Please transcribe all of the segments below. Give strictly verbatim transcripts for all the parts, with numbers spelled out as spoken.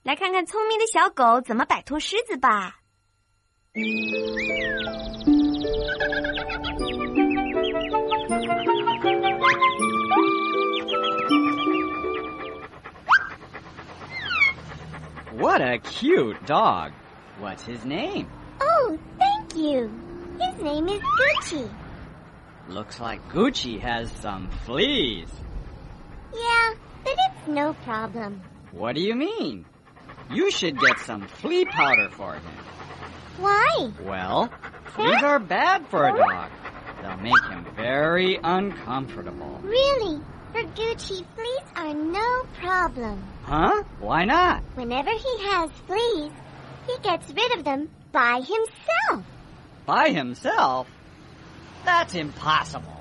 来看看聪明的小狗怎么摆脱狮子吧。 What a cute dog. What's his name? Oh, thank you. His name is Gucci. Looks like Gucci has some fleas. Yeah, but it's no problem. What do you mean? You should get some flea powder for him. Why? Well, fleas are bad for a dog. They'll make him very uncomfortable. Really? For Gucci, fleas are no problem. Huh? Why not? Whenever he has fleas, he gets rid of them by himself. By himself? That's impossible.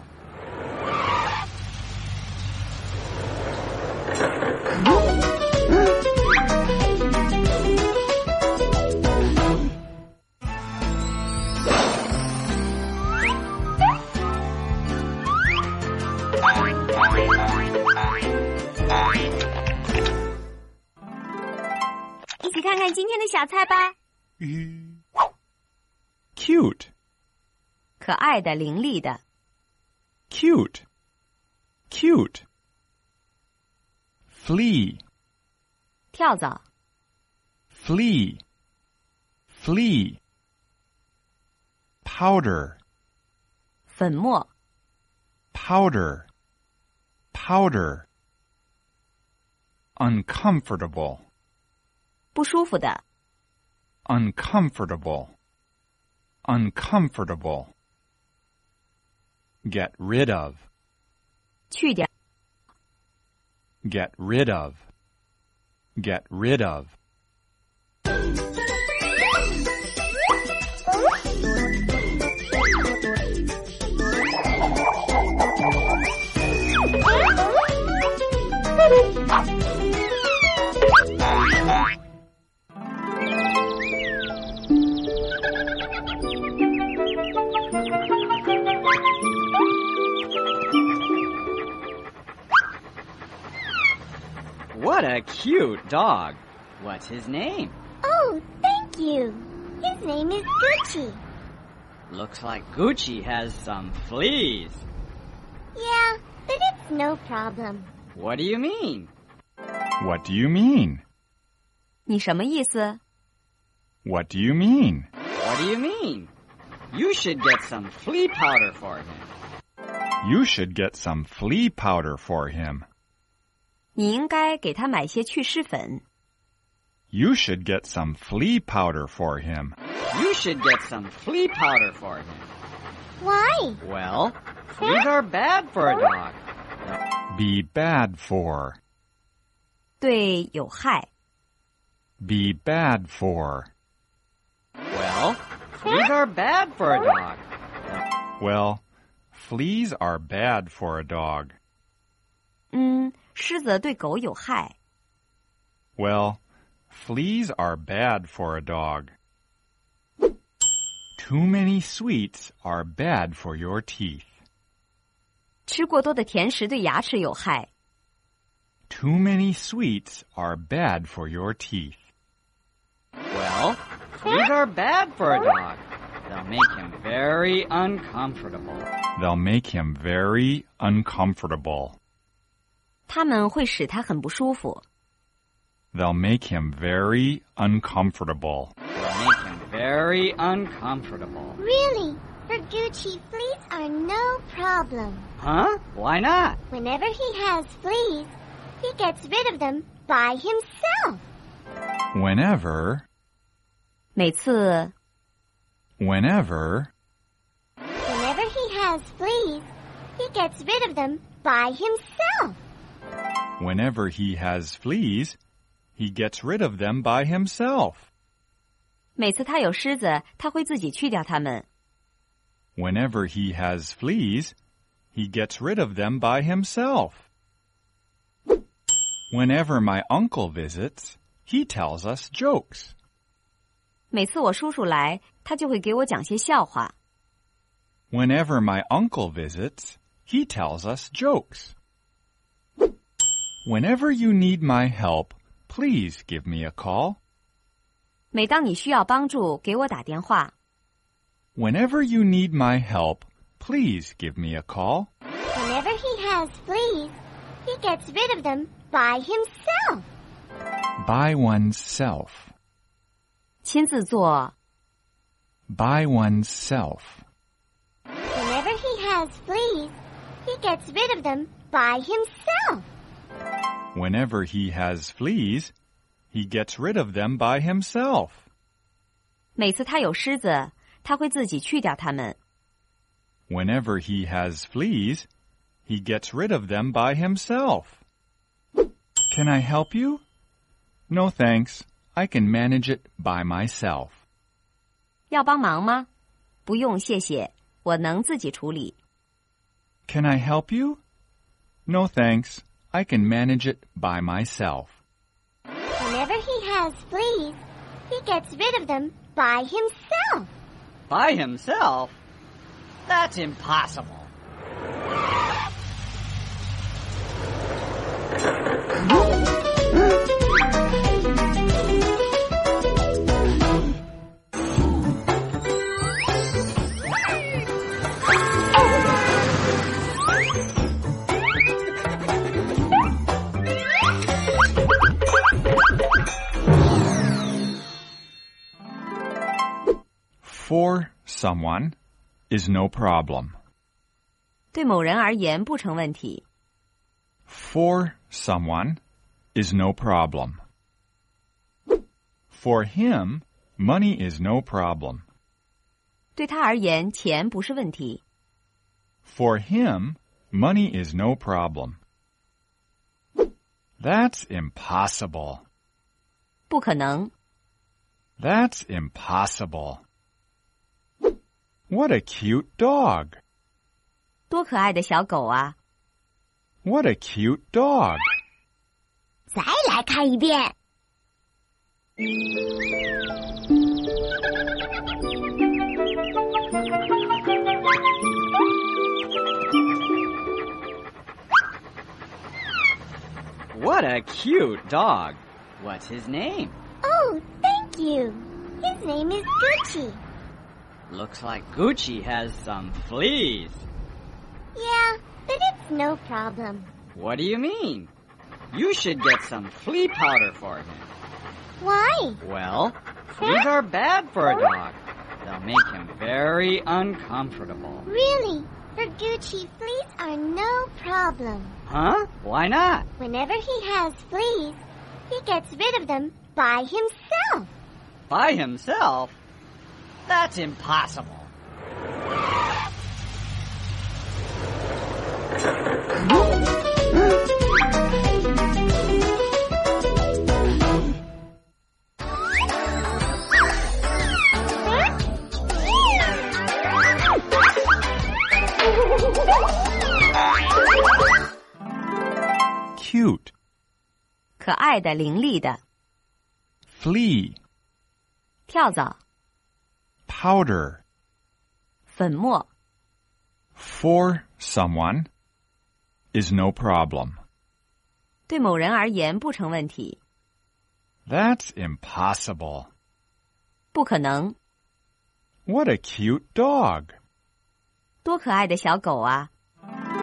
一起看看今天的小菜吧。 Cute. 可爱的，伶俐的。 Cute. Cute. Flea. 跳蚤。 Flea. Flea. Powder. 粉末。 Powder. Powder. Uncomfortable. 不舒服的。 Uncomfortable. Uncomfortable. Get rid of. 去掉。 Get rid of. Get rid of. What a cute dog. What's his name? Oh, thank you. His name is Gucci. Looks like Gucci has some fleas. Yeah, but it's no problem. What do you mean? What do you mean? 你什么意思？ What do you mean? What do you mean? You should get some flea powder for him. You should get some flea powder for him. 你应该给他买些祛湿粉。 You should get some flea powder for him. You should get some flea powder for him. Why? Well, fleas are bad for a dog. Be bad for. 对，有害。 Be bad for. Well, fleas are bad for a dog. Well, fleas are bad for a dog. 嗯，虱子对狗有害。 Well, fleas are bad for a dog. Too many sweets are bad for your teeth. 吃过多的甜食对牙齿有害。 Too many sweets are bad for your teeth. Well, fleas are bad for a dog. They'll make him very uncomfortable. They'll make him very uncomfortable. 它们会使他很不舒服。 They'll make him very uncomfortable. They'll make him very uncomfortable. Really? For Gucci, fleas are no problem. Huh? Why not? Whenever he has fleas, he gets rid of them by himself. Whenever, 每次 whenever, Whenever he has fleas, he gets rid of them by himself. whenever he has fleas, he gets rid of them by himself. 每次他有虱子，他会自己去掉它们。 Whenever he has fleas, he gets rid of them by himself. Whenever my uncle visits, he tells us jokes. 每次我叔叔来，他就会给我讲些笑话。 Whenever my uncle visits, he tells us jokes. Whenever you need my help, please give me a call. 每当你需要帮助，给我打电话。 Whenever you need my help, please give me a call. Whenever he has fleas, he gets rid of them by himself. By oneself. 亲自做。 By oneself. Whenever he has fleas, he gets rid of them by himself. Whenever he has fleas, he gets rid of them by himself. 每次他有虱子，他会自己去掉它们。 Whenever he has fleas, he gets rid of them by himself. Can I help you? No thanks. I can manage it by myself. 要帮忙吗？不用，谢谢，我能自己处理。 Can I help you? No thanks. I can manage it by myself. Whenever he has fleas, he gets rid of them by himself. By himself? That's impossible. For someone is no problem. 对某人而言不成问题。 For someone is no problem. For him, money is no problem. 对他而言，钱不是问题。 For him, money is no problem. That's impossible. 不可能。 That's impossible. What a cute dog. 多可爱的小狗啊！ What a cute dog. 再来看一遍。 What a cute dog. What's his name? Oh, thank you. His name is Gucci. Looks like Gucci has some fleas. Yeah, but it's no problem. What do you mean? You should get some flea powder for him. Why? Well, fleas are bad for a dog. They'll make him very uncomfortable. Really? For Gucci, fleas are no problem. Huh? Why not? Whenever he has fleas, he gets rid of them by himself. By himself? That's impossible. Cute. 可爱的，伶俐的。 Flea. 跳蚤。 Powder. 粉末。 For someone is no problem. 对某人而言不成问题。 That's impossible. 不可能。 What a cute dog. 多可爱的小狗啊！